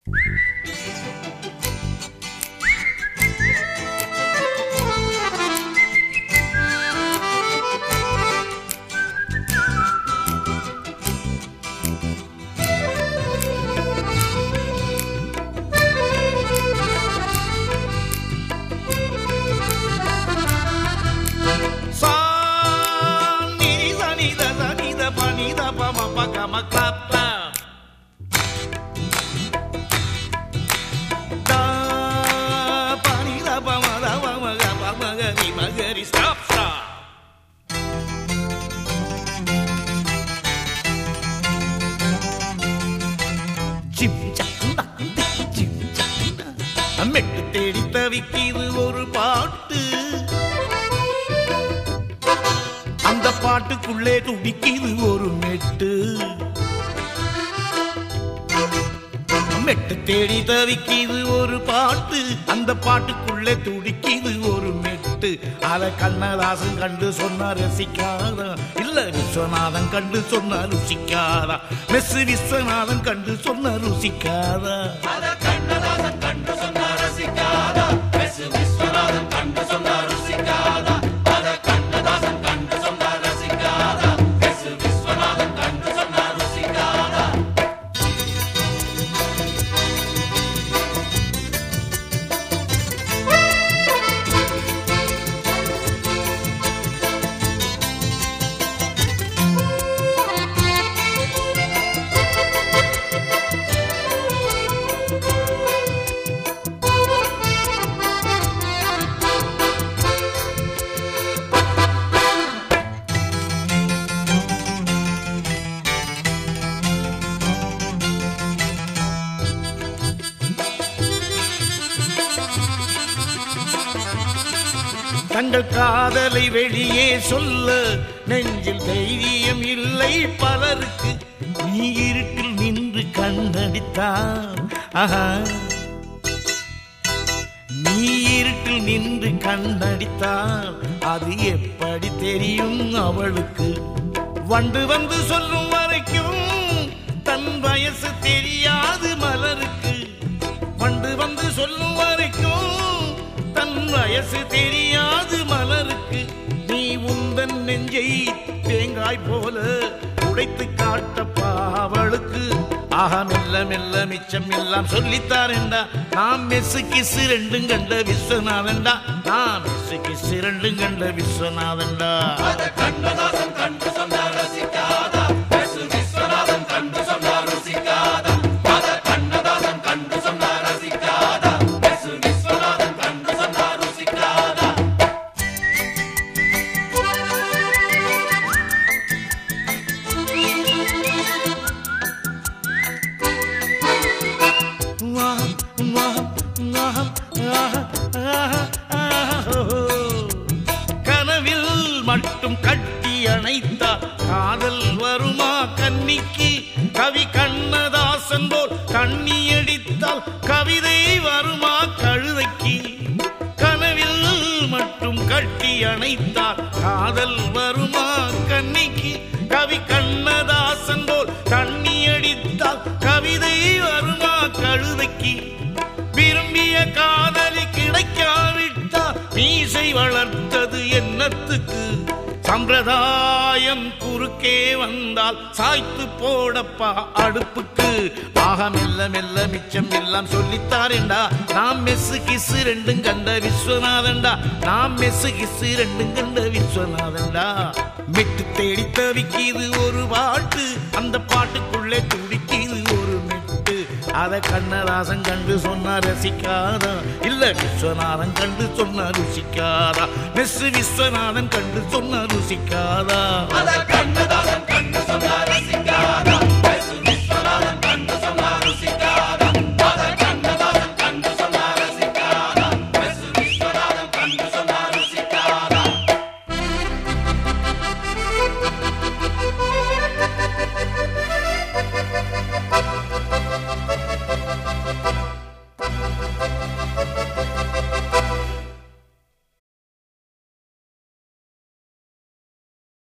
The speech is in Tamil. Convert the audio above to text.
மெட்டு தேடி தவிக்கிது ஒரு பாட்டு, அந்த பாட்டுக்குள்ளே துடிக்கிது ஒரு மெட்டு. மெட்டு தேடி தவிக்கிது ஒரு பாட்டு, அந்த பாட்டுக்குள்ளே துடிக்கிது ஒரு மெட்டு. அத கண்ணதாசன் கண்டு சொன்னா ரசிக்காதா, இல்ல விஸ்வநாதன் கண்டு சொன்னா ருசிக்காதா? மெஸ் விஸ்வநாதன் கண்டு சொன்னா ருசிக்காதா? கண்ணதாசன் கண்டு சொன்னா ரசிக்காதா? மெஸ் விஸ்வநாதன் கண்டு சொன்னா ருசிக்காதா? கண்ணதாசன் கண்டு சொன்னா ரசிக்காதா? மெஸ் விஸ்வநாதன் கண்டு சொன்னா ருசிக்காதா? தங்கள் காதலை வெளியே சொல்ல நெஞ்சில் தைரியம் இல்லை பலருக்கு. நீ இருட்டில் நின்று கண்ணடித்தான், நீ இருட்டில் நின்று கண்ணடித்தான், அது எப்படி தெரியும் அவளுக்கு? வண்டு வந்து சொல்லும் வரைக்கும் தன் வயசு தெரியாது மலருக்கு. வண்டு வந்து சொல்லும் வரைக்கும் தன் வயசு தெரியாது மலருக்கு. நீ உந்தன் நெஞ்சை தேங்காய் போல உடைத்து காட்டப்பா அவளுக்கு. மெல்ல மெல்ல மிச்சம் எல்லாம் சொல்லித்தாரேண்டா. நாம் மெஸ்ஸு கிசு ரெண்டும் கண்ட விஸ்வநாதன்டா, நாம் மெஸ்ஸு கிசு ரெண்டும் கண்ட விஸ்வநாதன்டா. கண்ணதாசன் கண்டு சொன்னா ரசிக்காதா? மெஸ் விஸ்வநாதன் கண்டு சொன்னா ருசிக்காதா? கண்ணதாசன் கண்டு சொன்னா ரசிக்காதா? மெஸ் விஸ்வநாதன் கண்டு சொன்னா ருசிக்காதா? கனவில் மட்டும் கட்டி அணைத்தா காதல் வருமா கன்னிக்கு? கவி கண்ணதாசன் போல் கண்ணி அடித்தால் கவிதை வருமா கழுதைக்கு? கனவில் மட்டும் கட்டி அணைத்தால் காதல் வருமா கன்னிக்கு? கவி கண்ணதாசன் போல் கண்ணி அடித்தால் கவிதை வருமா கழுதைக்கு? விரும்பிய காதலி கிடைக்காவிட்டால் மீசை வளர்த்தது என்னத்துக்கு? சம்பிரதாயம் குறுக்கே வந்தால் சாய்த்து போடப்பா அடுப்புக்கு. மெல்ல மெல்ல மிச்சம் எல்லாம் சொல்லித்தாரேண்டா. நாம் மெஸ்ஸு கிசு ரெண்டும் கண்ட விஸ்வநாதன்டா, நாம் மெஸ்ஸு கிசு ரெண்டும் கண்ட விஸ்வநாதன்டா. மெட்டு தேடி தவிக்கிது ஒரு பாட்டு, அந்த பாட்டுக்குள்ளே துடிக்கிது ஒரு மெட்டு. அத கண்ணதாசன் கண்டு சொன்னா ரசிக்காதா, இல்ல விஸ்வநாதன் கண்டு சொன்னா ருசிக்காதா? மெஸ் விஸ்வநாதன் கண்டு சொன்னா ருசிக்காதா? கண்ணதாசன் கண்டு சொன்னா ரசிக்காதா?